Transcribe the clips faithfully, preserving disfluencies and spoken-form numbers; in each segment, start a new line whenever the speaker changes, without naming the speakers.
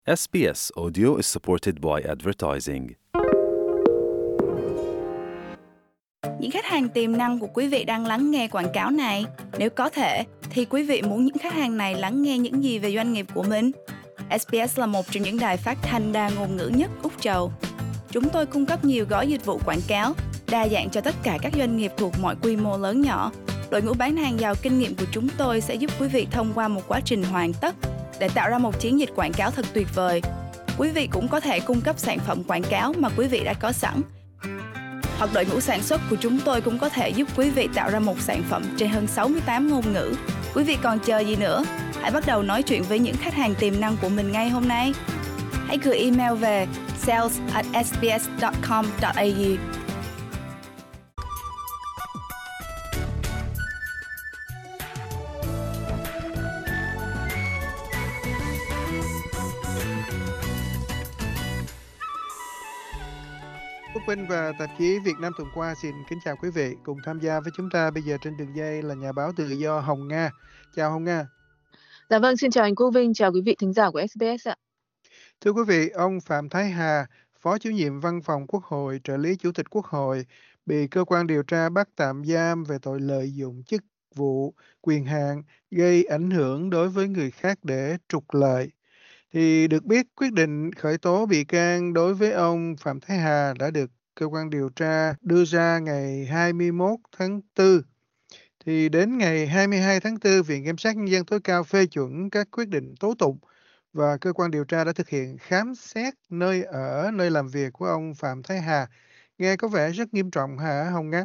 S B S Audio is supported by advertising.
Những khách hàng tiềm năng của quý vị đang lắng nghe quảng cáo này. Nếu có thể, thì quý vị muốn những khách hàng này lắng nghe những gì về doanh nghiệp của mình? ét bê ét là một trong những đài phát thanh đa ngôn ngữ nhất Úc Châu. Chúng tôi cung cấp nhiều gói dịch vụ quảng cáo, đa dạng cho tất cả các doanh nghiệp thuộc mọi quy mô lớn nhỏ. Đội ngũ bán hàng giàu kinh nghiệm của chúng tôi sẽ giúp quý vị thông qua một quá trình hoàn tất để tạo ra một chiến dịch quảng cáo thật tuyệt vời. Quý vị cũng có thể cung cấp sản phẩm quảng cáo mà quý vị đã có sẵn. Hoặc đội ngũ sản xuất của chúng tôi cũng có thể giúp quý vị tạo ra một sản phẩm trên hơn sáu mươi tám ngôn ngữ. Quý vị còn chờ gì nữa? Hãy bắt đầu nói chuyện với những khách hàng tiềm năng của mình ngay hôm nay. Hãy gửi email về sales at s b s dot com dot a u.
Quốc Vinh và tạp chí Việt Nam tuần qua xin kính chào quý vị. Cùng tham gia với chúng ta bây giờ trên đường dây là nhà báo tự do Hồng Nga. Chào Hồng Nga.
Dạ vâng, xin chào anh Quốc Vinh, chào quý vị thính giả của ét bê ét ạ.
Thưa quý vị, ông Phạm Thái Hà, Phó Chủ nhiệm Văn phòng Quốc hội, trợ lý Chủ tịch Quốc hội, bị cơ quan điều tra bắt tạm giam về tội lợi dụng chức vụ, quyền hạn, gây ảnh hưởng đối với người khác để trục lợi. Thì được biết quyết định khởi tố bị can đối với ông Phạm Thái Hà đã được cơ quan điều tra đưa ra ngày hai mươi mốt tháng tư. Thì đến ngày hai mươi hai tháng tư, Viện Kiểm sát Nhân dân tối cao phê chuẩn các quyết định tố tụng và cơ quan điều tra đã thực hiện khám xét nơi ở, nơi làm việc của ông Phạm Thái Hà. Nghe có vẻ rất nghiêm trọng hả Hồng Nga?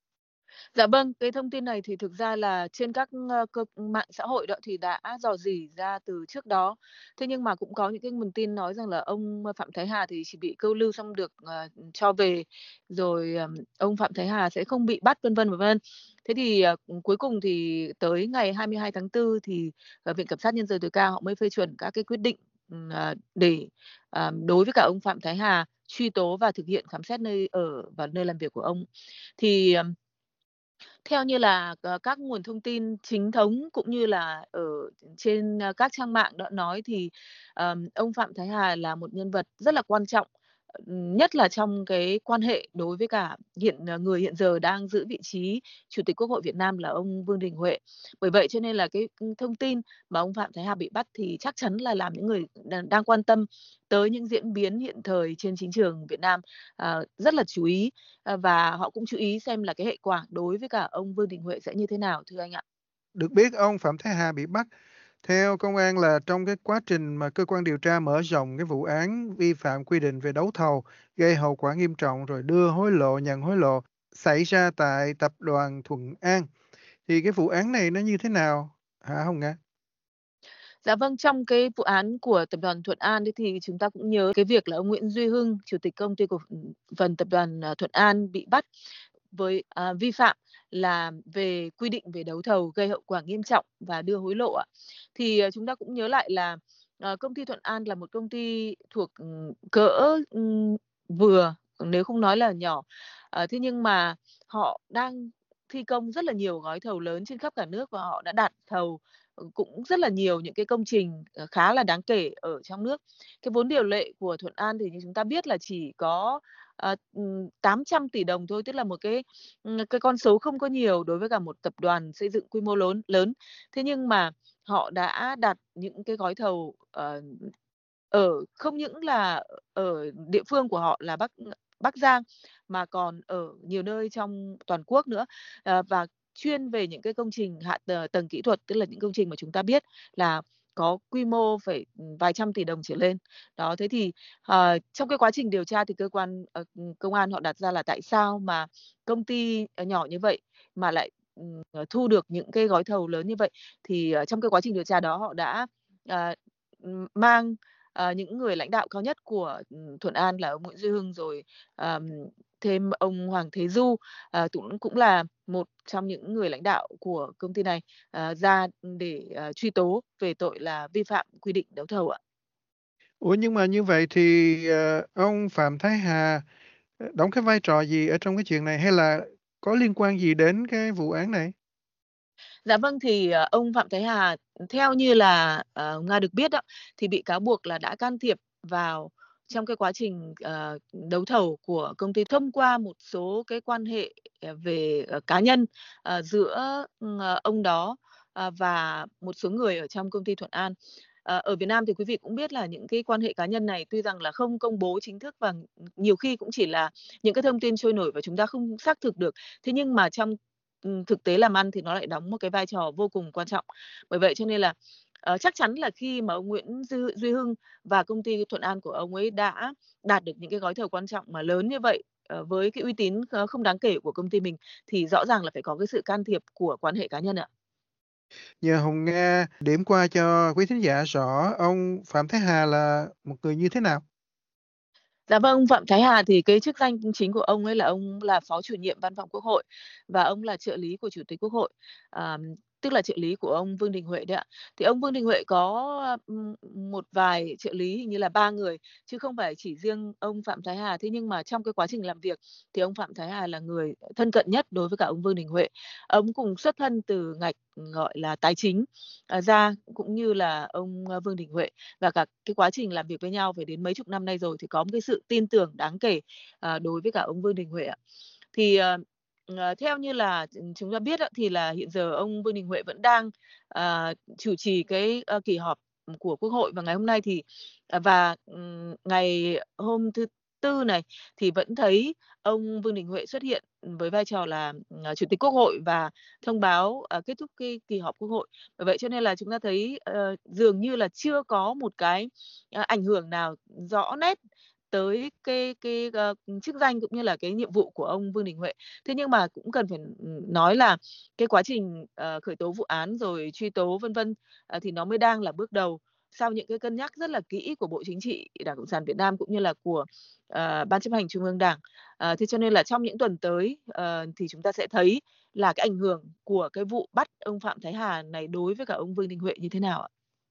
Dạ vâng, cái thông tin này thì thực ra là trên các ờ, cơ mạng xã hội đó thì đã rò rỉ ra từ trước đó. Thế nhưng mà cũng có những cái nguồn tin nói rằng là ông Phạm Thái Hà thì chỉ bị câu lưu xong được ờ, cho về, rồi ờm, ông Phạm Thái Hà sẽ không bị bắt vân vân và vân. Thế thì ờ, cuối cùng thì tới ngày hai mươi hai tháng tư thì ờ, Viện Kiểm sát Nhân dân tối cao họ mới phê chuẩn các cái quyết định ừm, ờ, để ờ, đối với cả ông Phạm Thái Hà truy tố và thực hiện khám xét nơi ở và nơi làm việc của ông. Thì ờm, theo như là, ờ, các nguồn thông tin chính thống cũng như là ở trên, a, các trang mạng đã nói thì, ờm, ông Phạm Thái Hà là một nhân vật rất là quan trọng, ừm, nhất là trong cái quan hệ đối với cả hiện ờ, người hiện giờ đang giữ vị trí Chủ tịch Quốc hội Việt Nam là ông Vương Đình Huệ. Bởi vậy cho nên là cái, thông tin mà ông Phạm Thái Hà bị bắt thì chắc chắn là làm những người đang đang quan tâm tới những diễn biến hiện thời trên chính trường Việt Nam, ờ, rất là chú ý. Ờ, và họ cũng chú ý xem là cái hệ quả đối với cả ông Vương Đình Huệ sẽ như thế nào thưa anh ạ.
Được biết ông Phạm Thái Hà bị bắt theo công an là trong cái quá trình mà cơ quan điều tra mở rộng cái vụ án vi phạm quy định về đấu thầu gây hậu quả nghiêm trọng rồi đưa hối lộ, nhận hối lộ xảy ra tại tập đoàn Thuận An. Thì cái vụ án này nó như thế nào hả Hồng Nga?
Dạ vâng, trong cái vụ án của tập đoàn Thuận An ấy thì chúng ta cũng nhớ cái việc là ông Nguyễn Duy Hưng, chủ tịch công ty cổ phần tập đoàn, à, Thuận An bị bắt với, à, vi phạm là về quy định về đấu thầu gây hậu quả nghiêm trọng và đưa hối lộ ạ. Thì, ờ, chúng ta cũng nhớ lại là, ờ, công ty Thuận An là một công ty thuộc, ừm, cỡ, ừm, vừa, nếu không nói là nhỏ. Ờ, thế nhưng mà họ đang thi công rất là nhiều gói thầu lớn trên khắp cả nước và họ đã đạt thầu, ờ, cũng rất là nhiều những cái công trình, ờ, khá là đáng kể ở trong nước. Cái vốn điều lệ của Thuận An thì như chúng ta biết là chỉ có, ờ, ừm, tám trăm tỷ đồng thôi, tức là một cái, ừm, cái con số không có nhiều đối với cả một tập đoàn xây dựng quy mô lớn lớn. Thế nhưng mà họ đã đạt những cái gói thầu, ờ, ở không những là ở địa phương của họ là Bắc Bắc Giang, mà còn ở nhiều nơi trong toàn quốc nữa, ờ, và chuyên về những cái công trình hạ t tầng kỹ thuật, tức là những công trình mà chúng ta biết là có quy mô phải, vài trăm tỷ đồng trở lên. Đó, thế thì, ờ, trong cái quá trình điều tra thì cơ quan, ờ, công an họ đặt ra là tại sao mà công ty, ờ, nhỏ như vậy mà lại, ừm, ờ, thu được những cái gói thầu lớn như vậy. Thì, ờ, trong cái quá trình điều tra đó họ đã, ờ, ừm, mang, ờ, những người lãnh đạo cao nhất của, ừm, Thuận An là ông Nguyễn Duy Hưng, rồi, ờm, thêm ông Hoàng Thế Du, ờ, cũng cũng là một trong những người lãnh đạo của công ty này, ờ, ra để, ờ, truy tố về tội là vi phạm quy định đấu thầu ạ.
Ủa nhưng mà như vậy thì, ờ, ông Phạm Thái Hà, ờ, đóng cái vai trò gì ở trong cái chuyện này hay là có liên quan gì đến cái vụ án này?
Dạ vâng, thì, ờ, ông Phạm Thái Hà, theo như là, ờ, Nga được biết đó, thì bị cáo buộc là đã can thiệp vào trong cái quá trình, ờ, đấu thầu của công ty thông qua một số cái quan hệ, ờ, về, ờ, cá nhân, ờ, giữa, ờ, ông đó, ờ, và một số người ở trong công ty Thuận An. Ờ, ở Việt Nam thì quý vị cũng biết là những cái quan hệ cá nhân này tuy rằng là không công bố chính thức và nhiều khi cũng chỉ là những cái thông tin trôi nổi và chúng ta không xác thực được. Thế nhưng mà trong, ừm, thực tế làm ăn thì nó lại đóng một cái vai trò vô cùng quan trọng. Bởi vậy cho nên là, ờ, chắc chắn là khi mà ông Nguyễn Dư Duy Hưng và công ty Thuận An của ông ấy đã đạt được những cái gói thầu quan trọng mà lớn như vậy, ờ, với cái uy tín kh không đáng kể của công ty mình, thì rõ ràng là phải có cái sự can thiệp của quan hệ cá nhân ạ.
Nhờ Hồng Nga điểm qua cho quý thính giả rõ ông Phạm Thái Hà là một người như thế nào?
Dạ vâng, Phạm Thái Hà thì cái chức danh chính của ông ấy là ông là Phó Chủ nhiệm Văn phòng Quốc hội và ông là trợ lý của Chủ tịch Quốc hội, à, tức là trợ lý của ông Vương Đình Huệ đấy ạ. Thì ông Vương Đình Huệ có, ừm, một vài trợ lý, hình như là ba người, chứ không phải chỉ riêng ông Phạm Thái Hà. Thế nhưng mà trong cái quá trình làm việc thì ông Phạm Thái Hà là người thân cận nhất đối với cả ông Vương Đình Huệ. Ông cùng xuất thân từ ngạch, gọi là, tài chính, à, ra, cũng như là ông, a, Vương Đình Huệ. Và cả cái quá trình làm việc với nhau phải đến mấy chục năm nay rồi thì có một cái sự tin tưởng đáng kể, ờ, đối với cả ông Vương Đình Huệ ạ. Thì, ờ, ờ, theo như là, ừm, chúng ta biết á, thì là hiện giờ ông Vương Đình Huệ vẫn đang, ờ, chủ trì cái, ơ, kỳ họp, của Quốc hội và ngày hôm nay thì à, và, ừm, ngày hôm thứ Tư này thì vẫn thấy ông Vương Đình Huệ xuất hiện, với vai trò là, ờ, Chủ tịch Quốc hội và thông báo, ờ, kết thúc cái kỳ họp Quốc hội. Bởi vậy cho nên là chúng ta thấy, ờ, dường như là chưa có một cái, ờ, ảnh hưởng nào rõ nét tới cái cái, ơ, chức danh cũng như là cái nhiệm vụ của ông Vương Đình Huệ. Thế nhưng mà cũng cần phải, ừm, nói là cái quá trình, ờ, khởi tố vụ án rồi truy tố vân vân, ờ, thì nó mới đang là bước đầu sau những cái cân nhắc rất là kỹ của Bộ Chính trị, Đảng Cộng sản Việt Nam cũng như là của, ờ, Ban chấp hành Trung ương Đảng. Ờ, thế cho nên là trong những tuần tới, ờ, thì chúng ta sẽ thấy là cái ảnh hưởng của cái vụ bắt ông Phạm Thái Hà này đối với cả ông Vương Đình Huệ như thế nào ạ?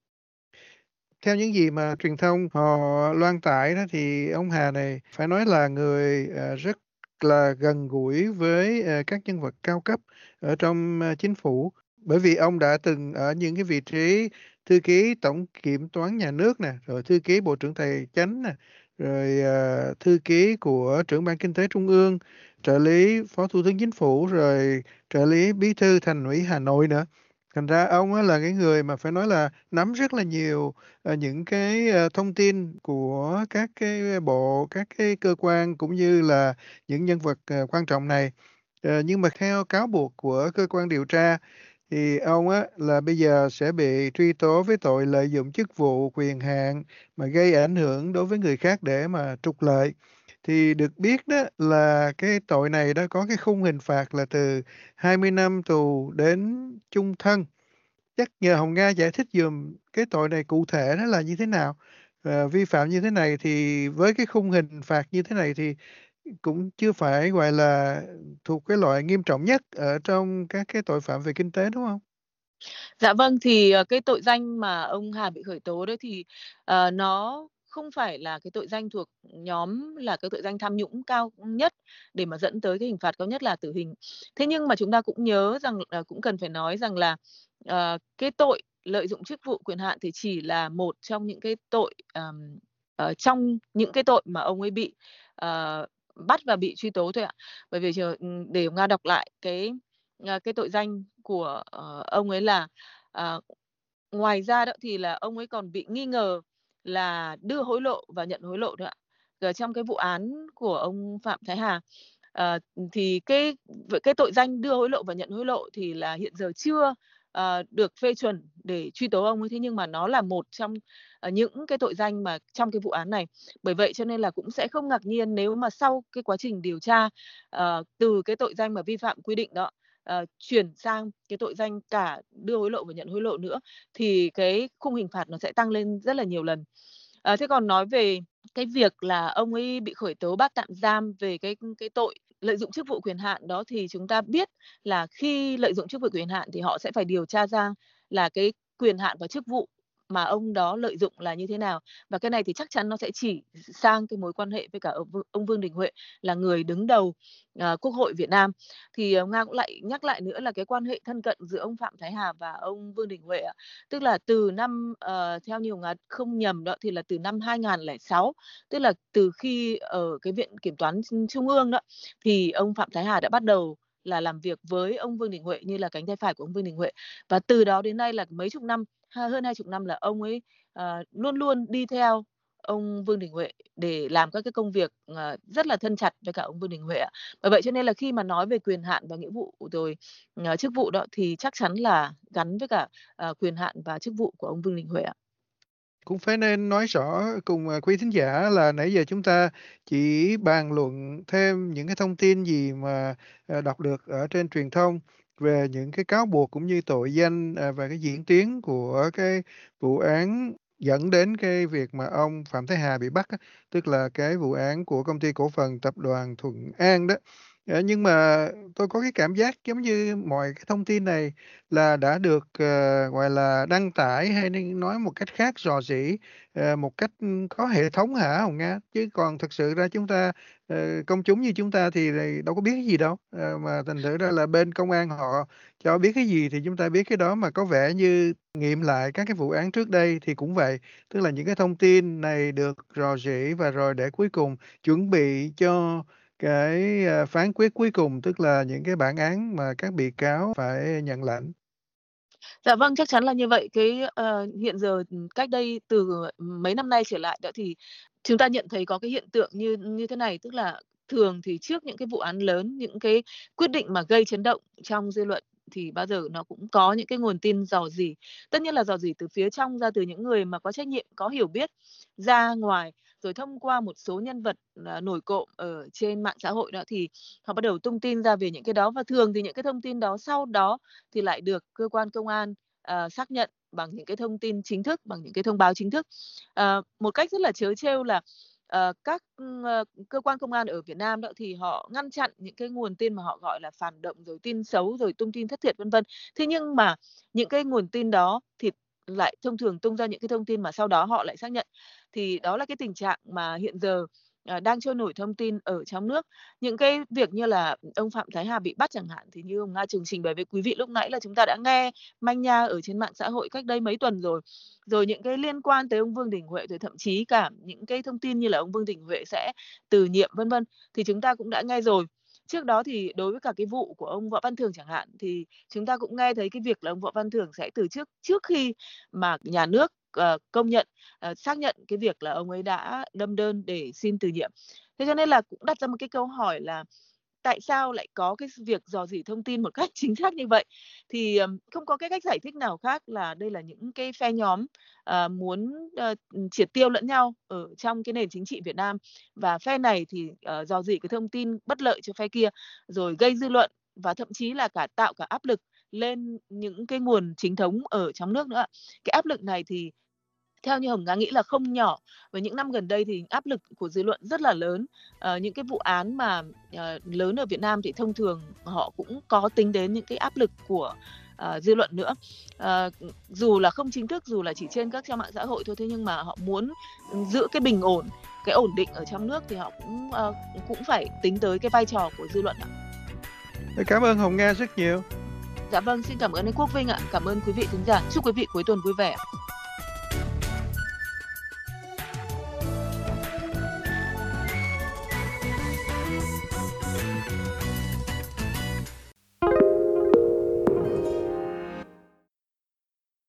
Theo những gì mà truyền thông họ loan tải đó thì ông Hà này phải nói là người, ờ, rất là gần gũi với, ờ, các nhân vật cao cấp ở trong, ơ, chính phủ. Bởi vì ông đã từng ở những cái vị trí thư ký tổng kiểm toán nhà nước nè, rồi thư ký Bộ trưởng Tài chánh nè, rồi, ờ, thư ký của trưởng ban Kinh tế Trung ương, trợ lý Phó Thủ tướng Chính phủ, rồi trợ lý Bí thư Thành ủy Hà Nội nữa. Thành ra ông á là cái người mà phải nói là nắm rất là nhiều, ờ, những cái, ơ, thông tin của các cái bộ, các cái cơ quan cũng như là những nhân vật, ờ, quan trọng này. Ờ, nhưng mà theo cáo buộc của cơ quan điều tra thì ông á là bây giờ sẽ bị truy tố với tội lợi dụng chức vụ, quyền hạn mà gây ảnh hưởng đối với người khác để mà trục lợi. Thì được biết đó là cái tội này đó có cái khung hình phạt là từ hai mươi năm tù đến chung thân. Chắc nhờ Hồng Nga giải thích giùm cái tội này cụ thể nó là như thế nào? Ờ, vi phạm như thế này thì với cái khung hình phạt như thế này thì cũng chưa phải, gọi là, thuộc cái loại nghiêm trọng nhất ở trong các cái tội phạm về kinh tế, đúng hông?
Dạ vâng, thì, ờ, cái tội danh mà ông Hà bị khởi tố đấy thì, ờ, nó không phải là cái tội danh thuộc nhóm là cái tội danh tham nhũng cao nhất để mà dẫn tới cái hình phạt cao nhất là tử hình. Thế nhưng mà chúng ta cũng nhớ rằng ờ, cũng cần phải nói rằng là, ờ, cái tội lợi dụng chức vụ quyền hạn thì chỉ là một trong những cái tội, ờm, ờ, trong những cái tội mà ông ấy bị, ờ, bắt và bị truy tố thôi ạ. Bởi vì chờ ừm, để Nga đọc lại cái, ờ, cái tội danh của, ờ, ông ấy là, ờ, ngoài ra đó thì là ông ấy còn bị nghi ngờ là đưa hối lộ và nhận hối lộ nữa ạ. Ở trong cái vụ án của ông Phạm Thái Hà, ờ, thì cái v cái tội danh đưa hối lộ và nhận hối lộ thì là hiện giờ chưa, ờ, được phê chuẩn để truy tố ông ấy, thế nhưng mà nó là một trong, ờ, những cái tội danh mà trong cái vụ án này. Bởi vậy cho nên là cũng sẽ không ngạc nhiên nếu mà sau cái quá trình điều tra, ờ, từ cái tội danh mà vi phạm quy định đó, ờ, chuyển sang cái tội danh cả đưa hối lộ và nhận hối lộ nữa, thì cái khung hình phạt nó sẽ tăng lên rất là nhiều lần. Ờ, thế còn nói về cái việc là ông ấy bị khởi tố bắt tạm giam về cái cái tội lợi dụng chức vụ quyền hạn đó thì chúng ta biết là khi lợi dụng chức vụ quyền hạn thì họ sẽ phải điều tra ra là cái quyền hạn và chức vụ mà ông đó lợi dụng là như thế nào. Và cái này thì chắc chắn nó sẽ chỉ sang cái mối quan hệ với cả ông Vương ông Vương Đình Huệ là người đứng đầu, ờ, Quốc hội Việt Nam. Thì, ờ, Nga cũng lại nhắc lại nữa là cái quan hệ thân cận giữa ông Phạm Thái Hà và ông Vương Đình Huệ ạ. Tức là từ năm, ờ, theo như Nga không nhầm đó thì là từ năm hai nghìn lẻ sáu, tức là từ khi ở cái Viện Kiểm toán Trung ương đó, thì ông Phạm Thái Hà đã bắt đầu là làm việc với ông Vương Đình Huệ như là cánh tay phải của ông Vương Đình Huệ. Và từ đó đến nay là mấy chục năm, ha hơn hai chục năm là ông ấy, ờ, luôn luôn đi theo ông Vương Đình Huệ để làm các cái công việc, ờ, rất là thân chặt với cả ông Vương Đình Huệ ạ. Bởi vậy cho nên là khi mà nói về quyền hạn và nghĩa vụ rồi, ờ, chức vụ đó thì chắc chắn là gắn với cả, ờ, quyền hạn và chức vụ của ông Vương Đình Huệ ạ.
Cũng phải nên nói rõ cùng, à, quý thính giả là nãy giờ chúng ta chỉ bàn luận thêm những cái thông tin gì mà, ờ, đọc được ở trên truyền thông về những cái cáo buộc cũng như tội danh, à, và cái diễn tiến của cái vụ án dẫn đến cái việc mà ông Phạm Thái Hà bị bắt á, tức là cái vụ án của Công ty Cổ phần Tập đoàn Thuận An đó. Ờ, nhưng mà tôi có cái cảm giác giống như mọi cái thông tin này là đã được, ờ, gọi là, đăng tải hay nên nói một cách khác rò rỉ, ờ, một cách, ưm, có hệ thống hả Hồng Nga? Chứ còn thực sự ra chúng ta, ờ, công chúng như chúng ta thì lại đâu có biết cái gì đâu, ờ, mà thành thử ra là bên công an họ cho biết cái gì thì chúng ta biết cái đó, mà có vẻ như nghiệm lại các cái vụ án trước đây thì cũng vậy. Tức là những cái thông tin này được rò rỉ và rồi để cuối cùng chuẩn bị cho cái, a, phán quyết cuối cùng, tức là những cái bản án mà các bị cáo phải nhận lãnh.
Dạ vâng, chắc chắn là như vậy. Cái, ờ, hiện giờ, ừm, cách đây từ mấy năm nay trở lại đó thì chúng ta nhận thấy có cái hiện tượng như như thế này, tức là thường thì trước những cái vụ án lớn, những cái quyết định mà gây chấn động trong dư luận thì bao giờ nó cũng có những cái nguồn tin rò rỉ. Tất nhiên là rò rỉ từ phía trong ra, từ những người mà có trách nhiệm, có hiểu biết ra ngoài, rồi thông qua một số nhân vật, à, nổi cộm ở trên mạng xã hội đó thì họ bắt đầu tung tin ra về những cái đó. Và thường thì những cái thông tin đó sau đó thì lại được cơ quan công an, ờ, xác nhận bằng những cái thông tin chính thức, bằng những cái thông báo chính thức. Ờ, một cách rất là trớ trêu là, ờ, các, ơ, cơ quan công an ở Việt Nam đó thì họ ngăn chặn những cái nguồn tin mà họ gọi là phản động, rồi tin xấu, rồi tung tin thất thiệt, vân vân. Thế nhưng mà những cái nguồn tin đó thì lại thông thường tung ra những cái thông tin mà sau đó họ lại xác nhận. Thì đó là cái tình trạng mà hiện giờ, ờ, đang trôi nổi thông tin ở trong nước. Những cái việc như là ông Phạm Thái Hà bị bắt chẳng hạn, thì như ông Nga Trường trình bày với quý vị lúc nãy là chúng ta đã nghe manh nha ở trên mạng xã hội cách đây mấy tuần rồi. Rồi những cái liên quan tới ông Vương Đình Huệ, rồi thậm chí cả những cái thông tin như là ông Vương Đình Huệ sẽ từ nhiệm, vân vân, thì chúng ta cũng đã nghe rồi. Trước đó thì đối với cả cái vụ của ông Võ Văn Thưởng chẳng hạn, thì chúng ta cũng nghe thấy cái việc là ông Võ Văn Thưởng sẽ từ chức trước khi mà nhà nước, ờ, công nhận, ờ, xác nhận cái việc là ông ấy đã đâm đơn để xin từ nhiệm. Thế cho nên là cũng đặt ra một cái câu hỏi là tại sao lại có cái s việc rò rỉ thông tin một cách chính xác như vậy? Thì, ừm, không có cái cách giải thích nào khác là đây là những cái phe nhóm, ờ, muốn, ơ, ừm, triệt tiêu lẫn nhau ở trong cái nền chính trị Việt Nam. Và phe này thì, ờ, rò rỉ cái thông tin bất lợi cho phe kia, rồi gây dư luận và thậm chí là cả tạo cả áp lực lên những cái nguồn chính thống ở trong nước nữa ạ. Cái áp lực này thì theo như Hồng Nga nghĩ là không nhỏ. Và những năm gần đây thì áp lực của dư luận rất là lớn. Ờ, những cái vụ án mà, ờ, lớn ở Việt Nam thì thông thường họ cũng có tính đến những cái áp lực của, ờ, dư luận nữa. Ờ, dù là không chính thức, dù là chỉ trên các trang mạng xã hội thôi, thế nhưng mà họ muốn, ừm, giữ cái bình ổn, cái ổn định ở trong nước thì họ cũng, ờ, cũng phải tính tới cái vai trò của dư luận ạ.
Cảm ơn Hồng Nga rất nhiều.
Dạ vâng, xin cảm ơn anh Quốc Vinh ạ. Cảm ơn quý vị thính giả. Chúc quý vị cuối tuần vui vẻ ạ.